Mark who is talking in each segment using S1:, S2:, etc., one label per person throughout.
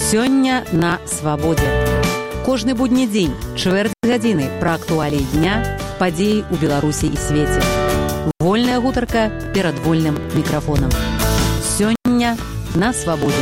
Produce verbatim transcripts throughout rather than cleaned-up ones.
S1: Сёння на свабодзе. Кожны будні дзень, чвэрць гадзіны пра актуаліі дня, падзеі ў Беларусі і свеце. Вольная гутарка перад вольным мікрафонам. Сёння на свабодзе.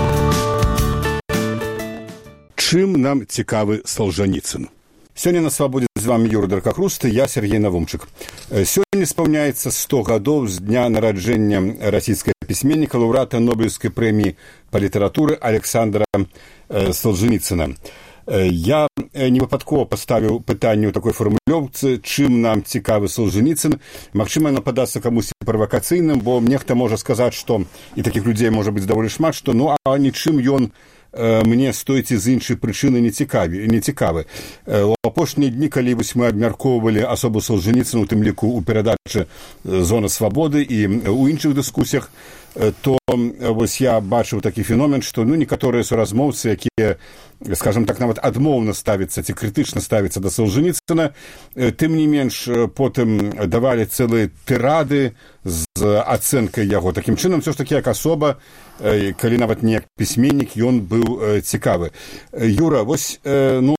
S2: Чым нам цікавы Солженіцын? Сёння на свабодзе з вами Юрий Даркахруст, я Сергей Навумчык. Сёння спаўняецца сто гадоў з дня нараджэння расійскага пісьменніка, лаўрэата Нобелеўскай прэміі па літаратуры Александра Солженіцына. Я не выпадкова паставіў пытанне ў такой фармулёўцы, чым нам цікавы Солженіцын. Магчыма, яно падасца камусьці правакацыйным, бо нехта можа сказаць, што, і такіх людзей можа быць даволі шмат, што ну а нічым ён мне з той ці з іншай прычыны не цікавы. Не цікавы. У апошнія дні, калі вось мы абмяркоўвалі асобу Солженіцына, у тым ліку ў перадачы «Зона свабоды» і ў іншых дыскусіях, то вось я бачыў такі феномен, што ну некаторыя суразмоўцы, якія, скажем так, нават адмоўна ставяцца ці крытычна ставяцца да Солженіцына, тым не менш потым давалі цэлыя тырады з ацэнкай яго. Такім чынам, все ж такі, як асоба, калі нават не як пісьменнік, ён быў цікавы. Юра, вось, ну,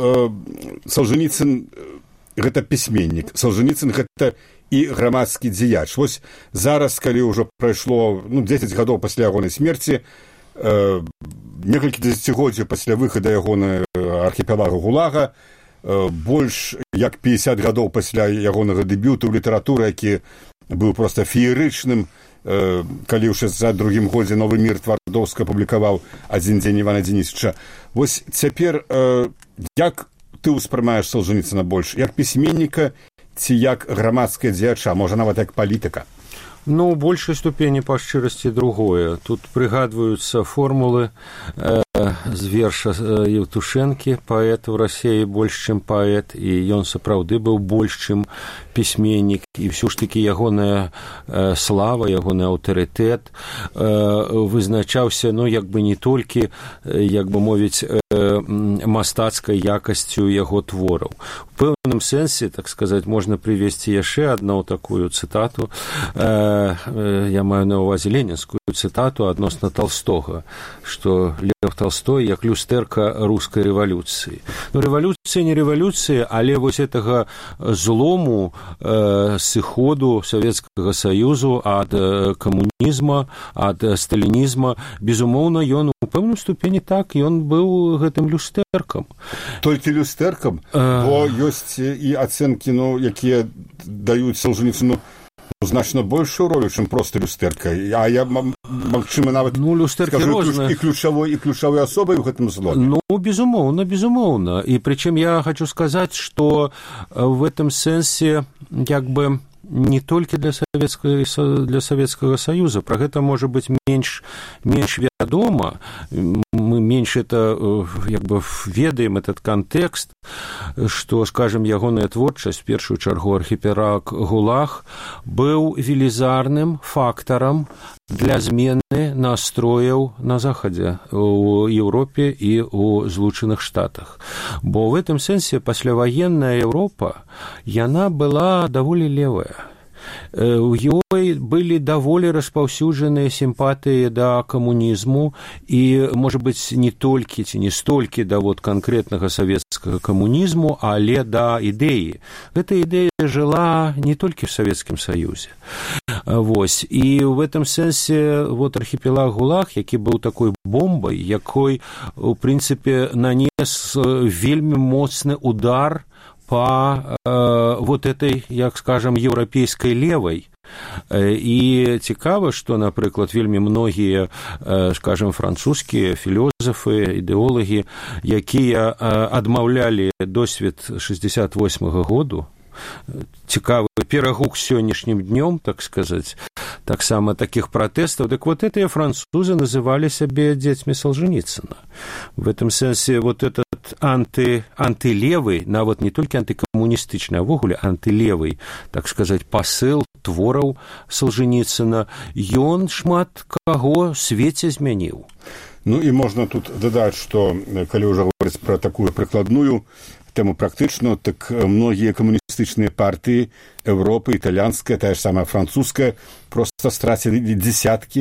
S2: Солженіцын гэта пісьменнік, Солженіцын гэта і грамадскі дзеяч. Вось зараз, калі ўжо прайшло ну, дзесяць гадоў пасля ягонай смерці, э, некалькі дзесяцігоддзяў пасля выхада ягонай архіпелага ГУЛАГа, э, больш як пятьдесят гадоў пасля ягонага дэбюту ў літаратуры, які быў проста феерычным, э, калі ў шэсцьдзесят другім годзе «Новы мір» Твардоўска публікаваў «Адзін дзень Івана Дзенісіча». Вось цяпер, э, як ты ўспрымаеш Солженіцына больш? Як пісьменніка ці як грамадская дзеяча, можа нават як палітыка?
S3: Ну, у большай ступені па шчырасці другое. Тут прыгадваюцца формулы э, з верша Евтушэнкі, паэт у Расіі больш, чым паэт, і ён сапраўды быў больш, чым пісьменнік, і ўсё ж такі ягоная э, слава, ягоны аўтарытэт э, вызначаўся, ну, як бы не толькі, як бы мовіць, э, мастацкай якасцю яго твораў. У пэўным сэнсе, так сказаць, можна прывесці яшчэ адну такую цытату, э, я маю на ўвазе ленінскую цытату адносна Толстога, што Лев Толстой як люстэрка рускай рэвалюцыі. Ну, рэвалюцыя не рэвалюцыя, але вось гэтага злому, э, сыходу Савецкага Саюзу ад камунізма, ад сталінізма, безумоўна, ён у пэўным ступені так, ён быў гэтым люстэркам.
S2: Толькі люстэркам? Э... Бо ёсць і ацэнкі, ну, якія даюць Солженіцыну значна большую ролю, чым проста люстэрка. А я, магчыма, нават
S3: ну,
S2: скажу, і ключавой, і ключавой асобай у гэтым зломе.
S3: Ну, безумоўна, безумоўна. І прычым я хочу сказаць, што в этом сэнсе, як бы, не толькі для Савецкага, для Савецкага Саюза. Пра гэта можа быць менш, менш вядома. Мы менш это, як бы, ведаем этот кантэкст, што, скажем, ягоная творчасць, в першую чаргу архіпелаг ГУЛАГ, быў велізарным фактарам для змены настрояў на Захадзе, у Еўропе і ў Злучаных Штатах. Бо в этом сэнсе пасляваенная Еўропа, яна была даволі левая. У ёй былі даволі распаўсюджаныя сімпатыі да камунізму і, можа быць, не толькі ці не столькі да вот канкрэтнага савецкага камунізму, але да ідэі. Гэта ідэя жыла не толькі в Савецкім Саюзе. Вось. І в этом сэнсе вот архіпелаг ГУЛАГ, які быў такой бомбай, якой, у прынцыпе, нанес вельмі моцны удар по э, вот этой, як скажем, еўрапейскай левай. І цікава, што, напрыклад, вельмі многія, э, скажем, французскія філёзафы, ідэолагі, якія э, адмаўлялі досвед шэсцьдесят восьмага году, цікавы перагук сённяшнім днём, так сказаць, таксама такіх пратэстаў, так вот этыя французы называлі сябе дзецьмі Солженіцына. В этом сэнсе вот этот анты, антылевый, нават не толькі антыкамуністычны, а ввогуле антылевый, так сказаць, пасыл твораў Солженіцына, ён шмат каго свеце змяніў.
S2: Ну і можна тут дадаць, што калі ўжо говорыць пра такую прыкладную тэму практычную, так многія камуністычныя партыі Европы, італьянская, тая ж самая французская, проста страцілі дзесяткі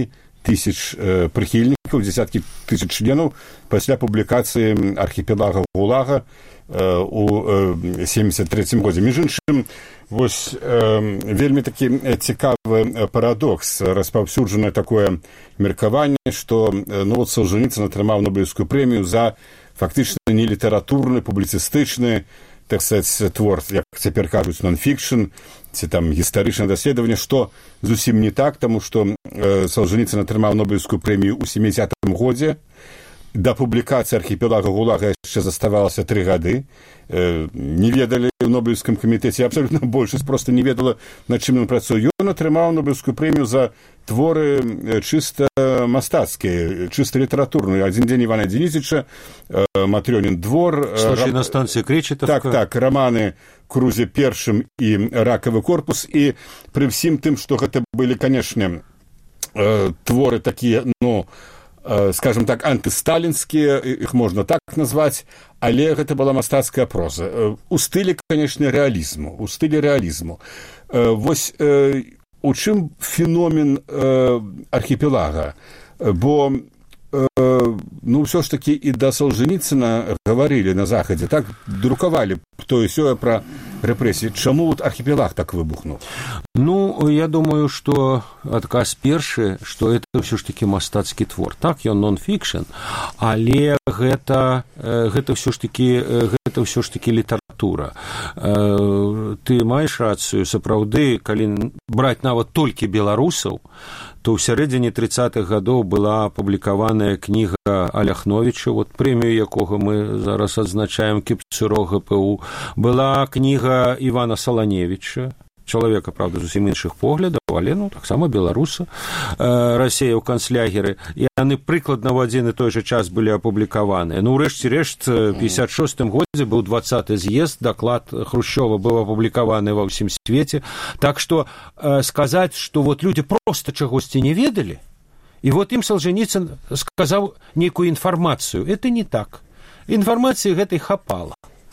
S2: тысяч прыхільнікаў, дзесяткі тысяч членаў пасля публікацыі архіпелага ГУЛАГа у семьдесят третьем годзе. Між іншым, вось вельмі такі цікавы парадокс. Распаўсюджанае такое меркаванне, што ну, вот Солженіцын атрымаў Нобелевскую прэмію за фактычна не літаратурны, публіцыстычны, так сказать, твор, як цяпер кажуць, нон-фікшн, ці там гістарычнае даследаванне, што зусім не так, таму што Солженіцын атрымаў Нобелевскую прэмію ў семидесятым годзе. Да публікацыі архіпелага ГУЛАГа яшчэ заставалася тры гады. Не ведалі ў Нобелевскім камітэце, абсалютна большасць проста не ведала, над чым ён працуе. Ён атрымаў Нобелевскую прэмію за творы чыста мастацкія, чыста літаратурныя. «Адзін дзень Івана Дзенісіча», «Матрёнін двор».
S3: «Случай на станцыі Кречетовка».
S2: Так, так, раманы «Крузе першым» і «Ракавы корпус». І пры ўсім тым, што гэта былі, канешне, творы такія, ну, скажем так, антысталінскія, іх можна так назваць, але гэта была мастацкая проза. У стылі, канешне, рэалізму, у стылі рэалізму. Вось у чым феномен архіпелага? Бо, ну, ўсё ж такі і да Солженіцына гаварылі на Захадзе, так, друкавалі тое-сёе пра рэпрэсіі. Чаму вот архіпелаг так выбухнуў?
S3: Ну, я думаю, што адказ першы, што это ўсё ж такі мастацкі твор. Так, ён нон-фікшн, але гэта, гэта ўсё ж такі, гэта ўсё ж такі літаратура. Ты маеш рацыю, сапраўды, калі браць нават толькі беларусаў, то ў сярэдзіне тридцатых гадоў была апублікаваная кніга Аляхновіча, вот прэмію якога мы зараз адзначаем, Кіпцюро ГПУ, была кніга Івана Саланевіча, чалавека, правда, зусім іншых поглядаў, але, ну, таксама беларуса, Расея ў канцлягеры, і яны прыкладна ў адзін і той жа час былі апублікаваныя. Ну, ўрэшце рэшт, у пятьдесят шостым годзе быў двадцаты з'езд, даклад Хрушчова быў апублікаваны ва ўсім свеце, так што э, сказаць, што вот людзі проста чагосьці не ведалі, і вот ім Солженіцын сказаў нейкую інфармацыю. Это не так. Інфармацыі гэтай хапала.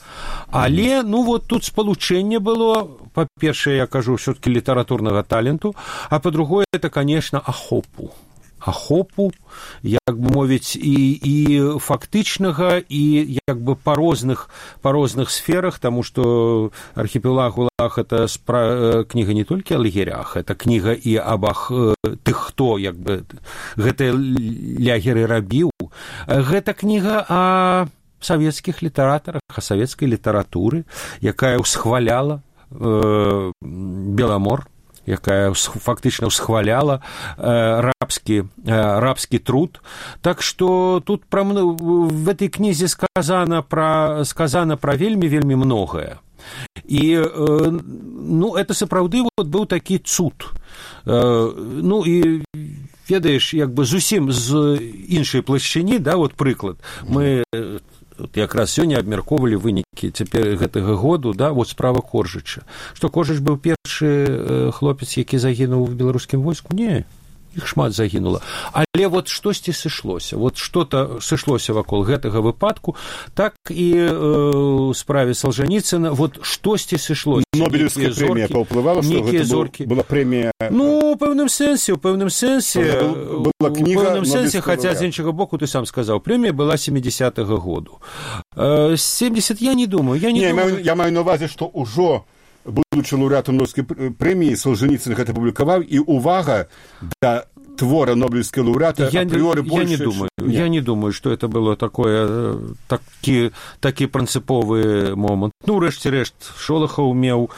S3: Але, ну, вот тут спалучэнне было, па-першае, я кажу, ўсё-таки літаратурнага таленту, а па-другое, это, конечно, ахопу. Ахопу, як бы мовіць, і, і фактычнага, і як бы па розных, па розных сферах, таму што архіпелаг ГУЛАГ — это спра... кніга не толькі о лагерях, это кніга і аб ах... тых, хто, як бы, гэтыя лягеры рабіў. Гэта кніга о савецкіх літаратарах, о савецкай літаратуры, якая ўсхваляла э, Беламор, якая фактычна ўсхваляла э, рабскі, э, рабскі труд. Так што тут пра, в этой кнізе сказана пра, сказана пра вельмі-вельмі многае. І, э, ну, это сапраўды вот быў такі цуд. Э, ну, і ведаеш, як бы зусім з іншай плашчыні, да, вот прыклад, мы якраз сёння абмяркоўвалі вынікі цяпер гэтага году, да, вот справа Коржыча. Што Коржыч быў першы хлопец, які загінуў у беларускім войску? Не, іх шмат загінула. Але вот штосьці сышлося, вот што-то сышлося вакол гэтага выпадку, так і э, ў справе Солженіцына, вот штосьці сышлося.
S2: Нобелевская прэмія паўплывала, што гэта
S3: зоркі.
S2: Была прэмія...
S3: Ну, у пэўным сэнсе, у пэўным сэнсе,
S2: был, была кніга,
S3: у пэўным сэнсе, хаця з іншага боку, ты сам сказаў, прэмія была семидесятого году. Э, семьдесят я не думаю, я не, не думаю.
S2: Я маю на увазе, што ўжо будучы лаўрэатам Нобелевскай прэміі, Солженіцын гэта публікаваў, і увага да твора Нобелевского лауреата
S3: я,
S2: априори
S3: я
S2: больше...
S3: Не думаю, я не думаю, что это было такое, такі, такі прынцыповы момант. Ну, рэшце-рэшт, Шолахаў меў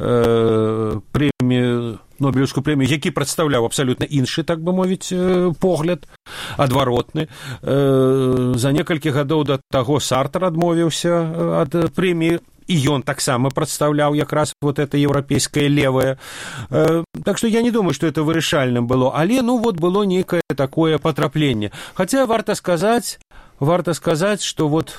S3: э, прэмію, Нобелевскую прэмію, які прадстаўляў абсалютна іншы, так бы мовіць, погляд, адваротны. Э, за некалькі гадоў да таго Сартр адмовіўся ад прэміі, і ён таксама прадстаўляў якраз вот это еўрапейскае левае. Э, так што я не думаю, што это вырашальным было, але, ну, вот было нейкае такое патрапленне. Хаця варта сказаць, варта сказаць, што вот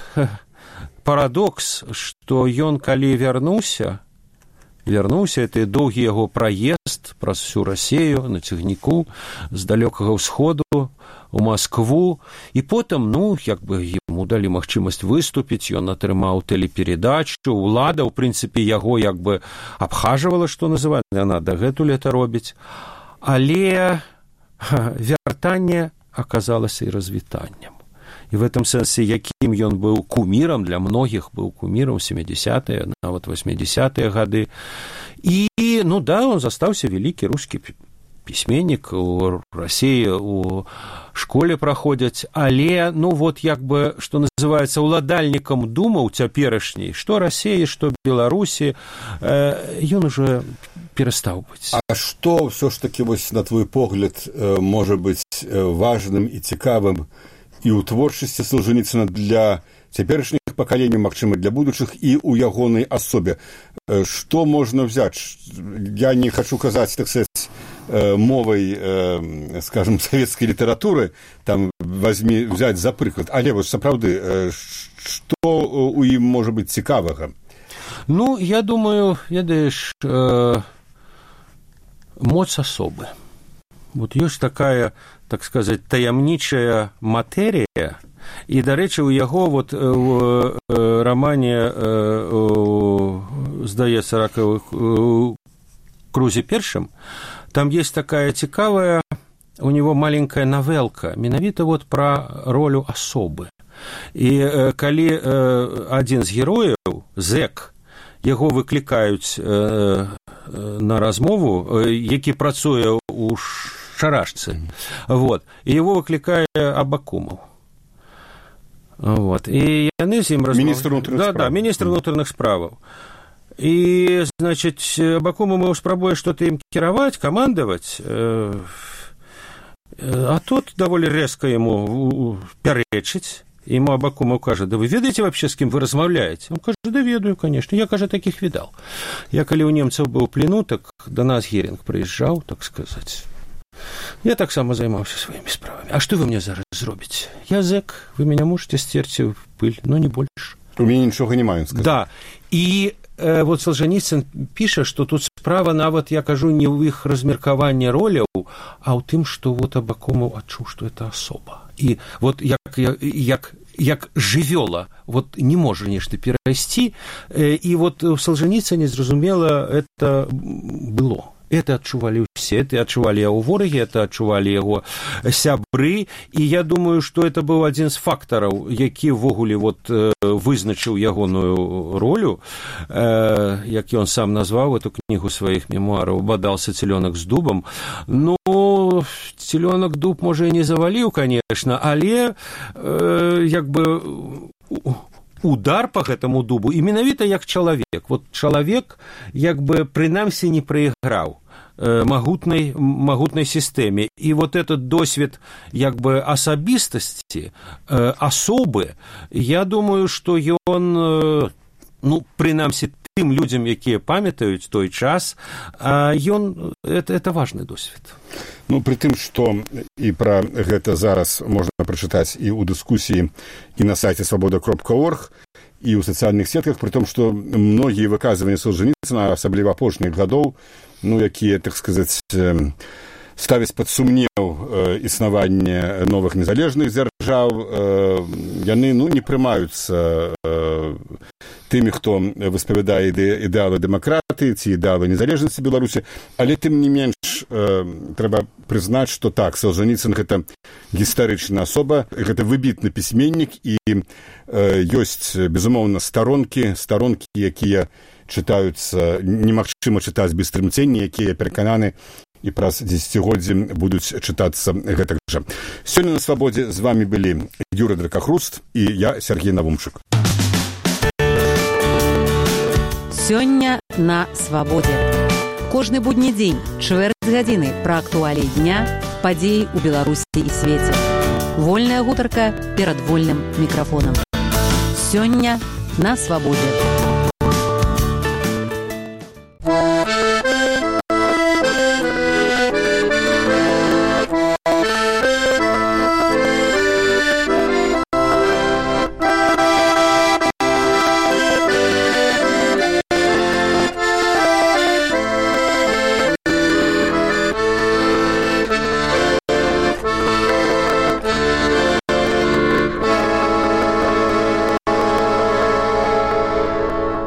S3: парадокс, што ён, калі вярнуўся, вярнуўся, это доўгі яго праезд праз всю Расею на цягніку з далёкага ўсходу у Маскву, і потым, ну, як бы яму далі магчымасць выступіць, ён атрымаў тэлеперадачу, улада, ў прынцыпе, яго як бы абхажвала, што называць, яна дагэтуль это робіць. Але вяртанне аказалася і развітаннем. І в этом сэнсе, якім ён быў кумірам, для многіх быў кумірам сямідзясятыя, нават восьмідзясятыя гады. І, ну да, он застаўся вялікі рускі пісьменнік, у Расіі у школе праходзяць, але, ну вот, як бы, што называецца, уладальнікам думаў цяперашняй, што Расіі, што Беларусі, э, ён уже перастаў быць.
S2: А што ўсё ж такі, вось, на твой погляд, можа быць важным і цікавым і ў творчасці Солженіцына для цяперашніх пакаленняў, магчыма, для будучых, і ў ягонай асобе? Што можна взяць? Я не хачу казаць, так сказаць, мовай, скажем, савецкай літаратуры, там, возьми, взять за прыклад. Але вось сапраўды, што ў ім можа быць цікавага?
S3: Ну, я думаю, ведаеш, э, моц асобы. Вот ёсць такая, так сказать, таямнічая матэрія, і, дарэчы, у яго вот в рамане, здаецца, ракавых крузе першым, там есть такая цікавая, у него маленькая навелка, менавіта вот пра ролю асобы. І калі адзін з герояў, зэк, яго выклікаюць на размову, які працуе ў шарашцы, вот, і яго выклікае Абакумов. Вот, і яны з ім размовляюць.
S2: Міністр унутраных
S3: да,
S2: справаў.
S3: Да, міністр унутраных справаў. І, значыць, Абакумов спрабуе што-то ім кіраваць, камандаваць, а тут даволі рэзка яму пярэчыць. Ему Абакумов кажа: да вы ведаеце вообще, с кем вы размаўляеце? Он кажа: да ведаю, конечно, я, кажа, таких видал. Я, калі у немцаў быў в плену, так до нас Геринг прыязджаў, так сказать. Я так само займаўся своими справами. А что вы мне зараз зробіце? Я зэк, вы меня можете стерці в пыль, но не больше.
S2: У меня нічога не маю сказаць.
S3: Да, і э, вот Солженіцын піша, что тут справа нават, я кажу, не ў іх размеркаванні роляў, а ў тым, што вот Абакумов адчуў, што это асоба. І вот як, як, як жывёла вот не можа нешта перайсці, э, і вот у Солженіцыне, зразумела, это было. Это адчувалі ўсе, это адчувалі яго ворагі, это адчувалі яго сябры, і я думаю, што это быў адзін з фактараў, які ўвогуле вот вызначыў ягоную ролю, э, як ён сам назваў эту кнігу сваіх мемуараў, «Бадался цілёнак з дубам». Ну, цілёнак дуб, можа, і не заваліў, конечно, але э, як бы удар по гэтаму дубу, і менавіта як чалавек. Вот чалавек, як бы, прынамсі не прайграў магутнай, магутнай сістэме. І вот этот досвед, як бы, асабістасці, асобы, я думаю, што ён, ну, прынамсі, тым людзям, якія памятаюць той час, ён, это, это важны досвед.
S2: Ну, при тым, што і пра гэта зараз можна прачытаць і ў дыскусіі, і на сайце свабода кропка орг, і ў сацыяльных сетках, при том, што многія выказванні Солженіцына, асабліва апошніх гадоў, ну, якія, так сказаць, ставяць пад сумнеў існаванне новых незалежных дзяржаў, яны, ну, не прымаюцца тымі, хто выспавядае іде, ідэалы дэмакратыі ці ідэалы незалежнасці Беларусі, але тым не менш трэба прызнаць, што так, Солженіцын гэта гістарычная асоба, гэта выбітны пісьменнік, і ёсць, безумоўна, старонкі, старонкі, якія чытаюцца, немагчыма чытаць без трымцення, якія перакананы і праз дзесяцігоддзі будуць чытацца гэтак жа. Сёння на свабодзе з вамі былі Юрый Дракахруст і я, Сергей Навумчык.
S1: Сёння на свабодзе. Кожны будні дзень, чвэрць гадзіны пра актуаліі дня, падзеі ў Беларусі і свеце. Вольная гутарка перад вольным мікрафонам. Сёння на свабодзе.